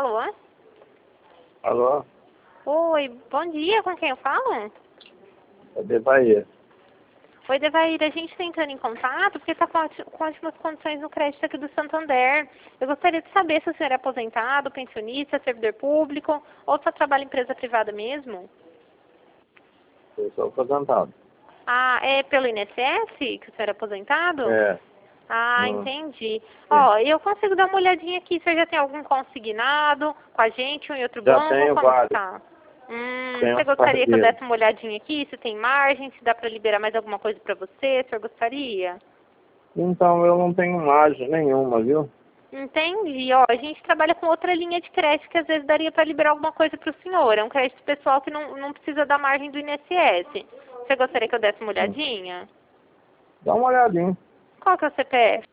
Alô? Alô? Oi, bom dia, com quem eu falo? É Devair. Oi, Devair, a gente está entrando em contato porque está com ótimas condições no crédito aqui do Santander. Eu gostaria de saber se o senhor é aposentado, pensionista, servidor público ou só trabalha em empresa privada mesmo? Eu sou aposentado. Ah, é pelo INSS que o senhor é aposentado? É. Ah, entendi. Sim. Ó, eu consigo dar uma olhadinha aqui, o senhor já tem algum consignado com a gente ou em outro Já banco? tenho Como que vários. tá? Tenho Você uns gostaria que eu parceiros. desse uma olhadinha aqui, se tem margem, se dá para liberar mais alguma coisa para você, o senhor gostaria? Então, eu não tenho margem nenhuma, viu? Entendi. Ó, a gente trabalha com outra linha de crédito que às vezes daria para liberar alguma coisa para o senhor. É um crédito pessoal que não precisa da margem do INSS. Você gostaria que eu desse uma olhadinha? Dá uma olhadinha. Qual que é o CPF?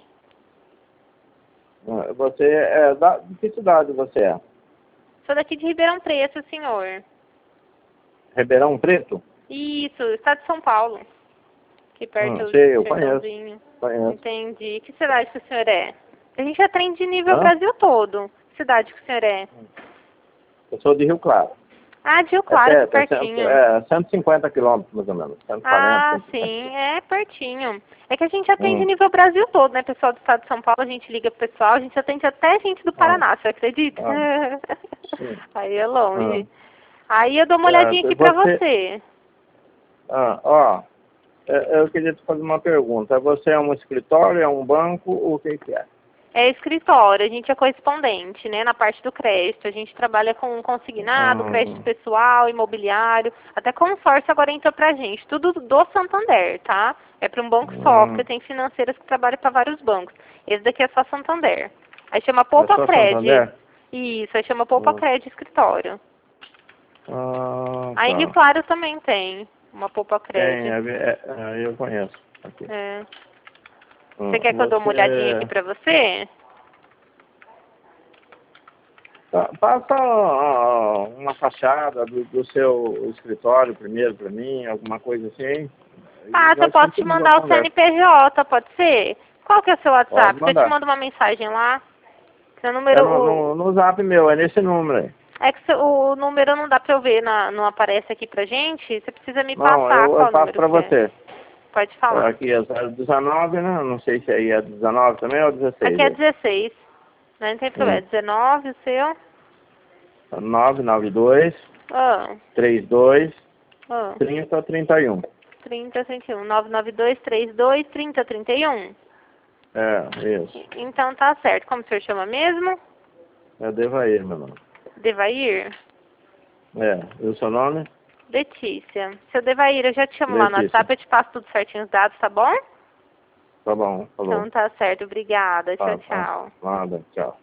Você de que cidade você é? Sou daqui de Ribeirão Preto, senhor. Ribeirão Preto? Isso, estado de São Paulo. Aqui perto do Sei, eu conheço. Sertãozinho. Conheço. Entendi. Que cidade que o senhor é? A gente atende nível Hã? Brasil todo. Que cidade que o senhor é? Eu sou de Rio Claro. Ah, de Rio É Claro, aqui perto, pertinho. 150 quilômetros, mais ou menos. 140, Ah, 150 sim, quilômetros. é pertinho. É que a gente atende Hum. nível Brasil todo, né? Pessoal do estado de São Paulo, a gente liga pro pessoal, a gente atende até gente do Ah, Paraná, você acredita? ah, sim. Aí é longe. Ah, Aí eu dou uma olhadinha aqui pra você... você. ó, eu queria te fazer uma pergunta. Você é um escritório, é um banco, ou o que que é? É escritório, a gente é correspondente, né, na parte do crédito. A gente trabalha com consignado, crédito Hum, pessoal, imobiliário, até consórcio agora entrou pra gente. Tudo do Santander, tá? É para um banco só, porque hum, tem financeiras que trabalham para vários bancos. Esse daqui é só Santander. Aí chama é Poupa só Cred. Santander? Isso, aí chama Poupa Hum. Cred escritório. Ah, Aí em Rio tá. Claro também tem uma Poupa Tem, Cred. eu conheço. Aqui. É. Você quer que eu dê uma olhadinha aqui Você... pra você? Passa uma fachada do seu escritório primeiro para mim, alguma coisa assim. E Ah, eu nós posso te continuamos a mandar o conversa. CNPJ, pode ser? Qual que é o seu Pode WhatsApp? Que eu te mandar. mando uma mensagem lá. Seu É número, no zap meu, é nesse número aí. é que o número não dá pra eu ver, não aparece aqui pra gente. Você precisa me Não, passar eu qual passo número para que é. você. Pode falar. Aqui é 019, né? Não sei se aí é 19 também ou 16 Aqui é aí. 16. Não tem problema. 19, o seu. 992 Ah, 32 ah. 30 31. 3031. 99232 3031. É, isso. Então tá certo. Como o senhor chama mesmo? Eu devo a ele, meu nome. Devair? E o seu nome? Letícia. Seu Devair, eu já te chamo lá no Letícia. WhatsApp, eu te passo tudo certinho os dados, tá bom? Tá bom, falou. Então tá certo, obrigada. Tchau, Tá, tchau. nada, tchau.